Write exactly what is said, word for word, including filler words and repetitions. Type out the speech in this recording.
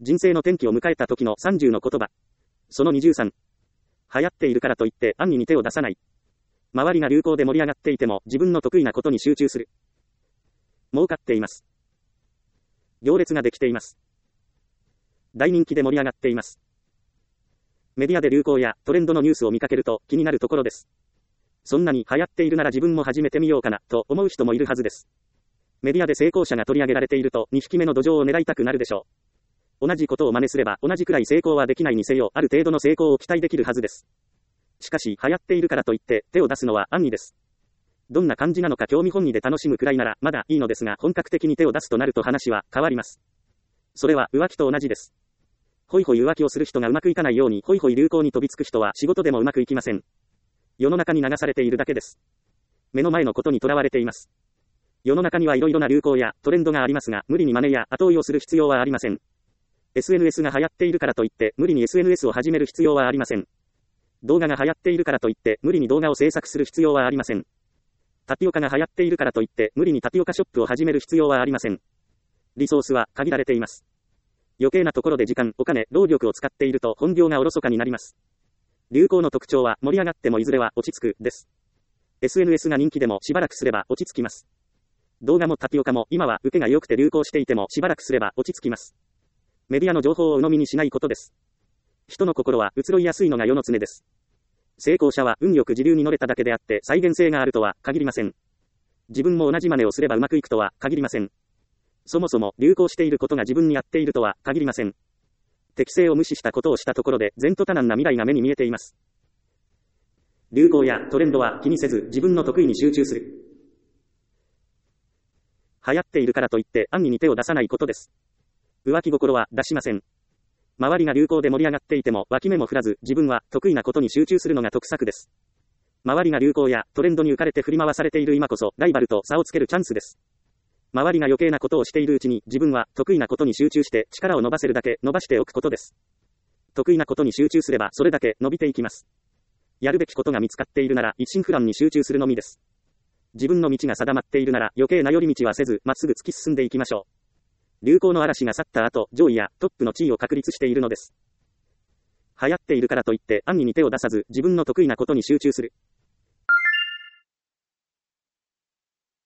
人生の転機を迎えた時のさんじゅうの言葉。そのにじゅうさん。流行っているからといって安易に手を出さない。周りが流行で盛り上がっていても自分の得意なことに集中する。儲かっています。行列ができています。大人気で盛り上がっています。メディアで流行やトレンドのニュースを見かけると気になるところです。そんなに流行っているなら自分も始めてみようかなと思う人もいるはずです。メディアで成功者が取り上げられているとにひきめの土壌を狙いたくなるでしょう。同じことを真似すれば同じくらい成功はできないにせよある程度の成功を期待できるはずです。しかし流行っているからといって手を出すのは安易です。どんな感じなのか興味本位で楽しむくらいならまだいいのですが本格的に手を出すとなると話は変わります。それは浮気と同じです。ホイホイ浮気をする人がうまくいかないようにホイホイ流行に飛びつく人は仕事でもうまくいきません。世の中に流されているだけです。目の前のことにとらわれています。世の中にはいろいろな流行やトレンドがありますが無理に真似や後追いをする必要はありません。エスエヌエス が流行っているからといって無理に エスエヌエス を始める必要はありません。動画が流行っているからといって無理に動画を制作する必要はありません。タピオカが流行っているからといって無理にタピオカショップを始める必要はありません。リソースは限られています。余計なところで時間、お金、労力を使っていると本業がおろそかになります。流行の特徴は盛り上がってもいずれは落ち着くです。エスエヌエス が人気でもしばらくすれば落ち着きます。動画もタピオカも今は受けが良くて流行していてもしばらくすれば落ち着きます。メディアの情報を鵜呑みにしないことです。人の心は移ろいやすいのが世の常です。成功者は運よく時流に乗れただけであって再現性があるとは限りません。自分も同じ真似をすればうまくいくとは限りません。そもそも流行していることが自分に合っているとは限りません。適性を無視したことをしたところで前途多難な未来が目に見えています。流行やトレンドは気にせず自分の得意に集中する。流行っているからといって安易に手を出さないことです。浮気心は出しません。周りが流行で盛り上がっていても脇目も振らず自分は得意なことに集中するのが得策です。周りが流行やトレンドに浮かれて振り回されている今こそライバルと差をつけるチャンスです。周りが余計なことをしているうちに自分は得意なことに集中して力を伸ばせるだけ伸ばしておくことです。得意なことに集中すればそれだけ伸びていきます。やるべきことが見つかっているなら一心不乱に集中するのみです。自分の道が定まっているなら余計な寄り道はせずまっすぐ突き進んでいきましょう。流行の嵐が去った後、上位やトップの地位を確立しているのです。流行っているからといって安易に手を出さず自分の得意なことに集中する。